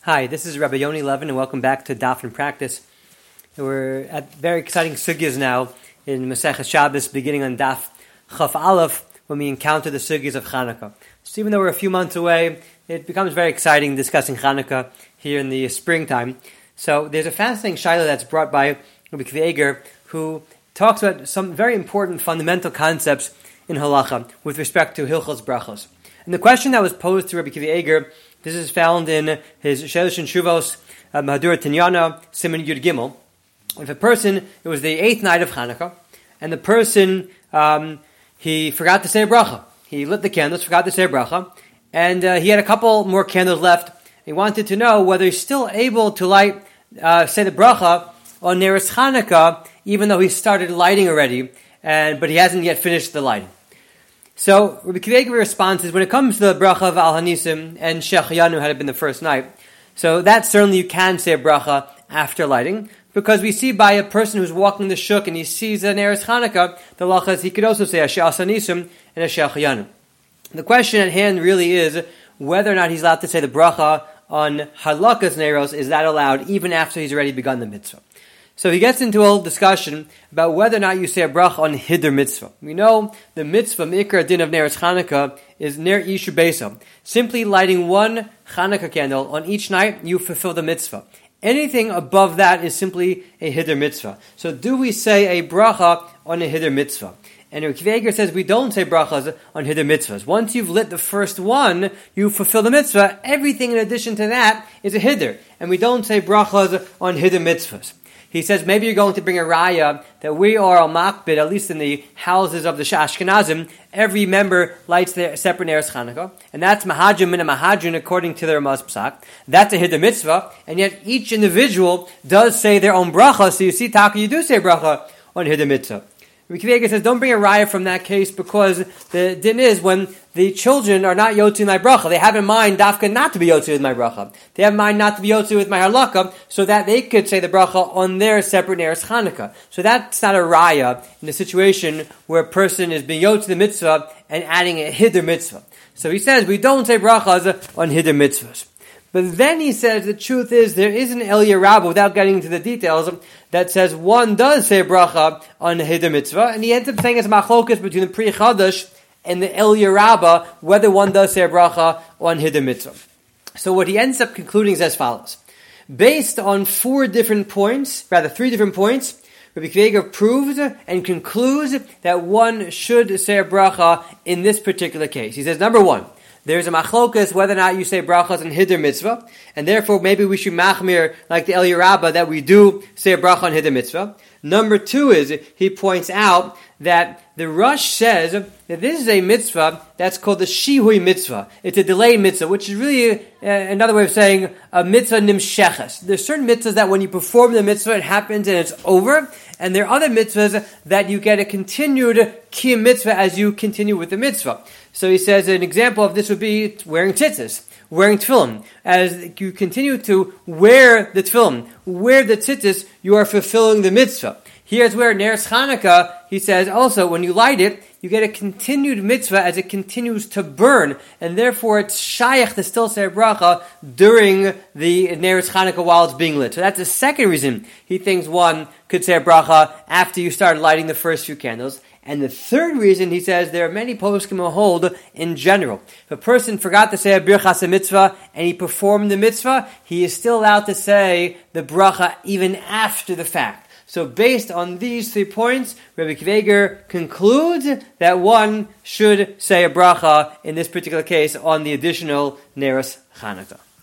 Hi, this is Rabbi Yoni Levin, and welcome back to Daf and Practice. We're at very exciting sugyas now in Masechet Shabbos, beginning on Daf Chaf Aleph, when we encounter the sugyas of Chanukah. So even though we're a few months away, it becomes very exciting discussing Chanukah here in the springtime. So there's a fascinating shaila that's brought by Rabbi Akiva Eiger, who talks about some very important fundamental concepts in halacha with respect to Hilchos Brachos. And the question that was posed to Rabbi Akiva Eiger, this is found in his Shelish and Shuvos, Mahadur Tinyana, Siman Yud Gimel. If a person, it was the 8th night of Chanukah, and the person, he forgot to say a bracha. He lit the candles, forgot to say a bracha, and he had a couple more candles left. He wanted to know whether he's still able to say the bracha on Neres Chanukah, even though he started lighting already, but he hasn't yet finished the lighting. So, Rabbi Akiva Eiger responds is, when it comes to the bracha of Al Hanisim and Shechianu had it been the first night, so that certainly you can say a bracha after lighting, because we see by a person who's walking the shuk and he sees a Neres Chanukah, the lacha is he could also say a She'as Hanisim and a Shechianu. The question at hand really is whether or not he's allowed to say the bracha on Hadlakas Neros. Is that allowed even after he's already begun the mitzvah? So he gets into a whole discussion about whether or not you say a bracha on Hiddur mitzvah. We know the mitzvah, Mikra Din of Neres Chanukah, is Ner Ishu Beso. Simply lighting one Chanukah candle on each night, you fulfill the mitzvah. Anything above that is simply a Hiddur mitzvah. So do we say a bracha on a Hiddur mitzvah? And Rabbi Akiva Eiger says we don't say brachas on Hiddur mitzvahs. Once you've lit the first one, you fulfill the mitzvah. Everything in addition to that is a Hiddur. And we don't say brachas on Hiddur mitzvahs. He says maybe you're going to bring a raya that we are al makbid, at least in the houses of the Ashkenazim, every member lights their separate Neres Chanukah, and that's mahajim min mahajin according to their Ramaz Psak. That's a Hiddur mitzvah, and yet each individual does say their own bracha. So you see, Taka, you do say bracha on Hiddur mitzvah. Rabbi Akiva Eiger says don't bring a raya from that case because the din is when the children are not yotzi my bracha, they have in mind dafka not to be yotzi with my bracha. They have in mind not to be yotzi with my halakha, so that they could say the bracha on their separate Neres Chanukah. So that's not a raya in a situation where a person is being yotzi the mitzvah and adding a Hiddur mitzvah. So he says we don't say brachas on Hiddur mitzvahs. But then he says the truth is there is an Eliyah Rabbah, without getting into the details, that says one does say bracha on the Hiddur mitzvah, and he ends up saying it's machlokas between the Pri Chadash and the Eliyah Rabbah, whether one does say a bracha on Hiddur mitzvah. So what he ends up concluding is as follows. Based on three different points, Rabbi Akiva Eiger proves and concludes that one should say a bracha in this particular case. He says, number one, there's a machlokas whether or not you say brachas on Hiddur mitzvah, and therefore maybe we should machmir like the Eliyah Rabbah that we do say a bracha on Hiddur mitzvah. Number two is, he points out that the Rush says that this is a mitzvah that's called the Shihui mitzvah. It's a delayed mitzvah, which is really another way of saying a mitzvah nimsheches. There's certain mitzvahs that when you perform the mitzvah, it happens and it's over. And there are other mitzvahs that you get a continued kiyum mitzvah as you continue with the mitzvah. So he says an example of this would be wearing tzitzis, wearing tefillin. As you continue to wear the tefillin, wear the tzitzis, you are fulfilling the mitzvah. Here's where Neres Chanukah, he says also, when you light it, you get a continued mitzvah as it continues to burn, and therefore it's shayach to still say a bracha during the Neres Chanukah while it's being lit. So that's the second reason he thinks one could say a bracha after you start lighting the first few candles. And the third reason, he says, there are many poskim who hold in general. If a person forgot to say a birchas mitzvah and he performed the mitzvah, he is still allowed to say the bracha even after the fact. So based on these 3 points, Rabbi Akiva Eiger concludes that one should say a bracha in this particular case on the additional Neres Chanukah.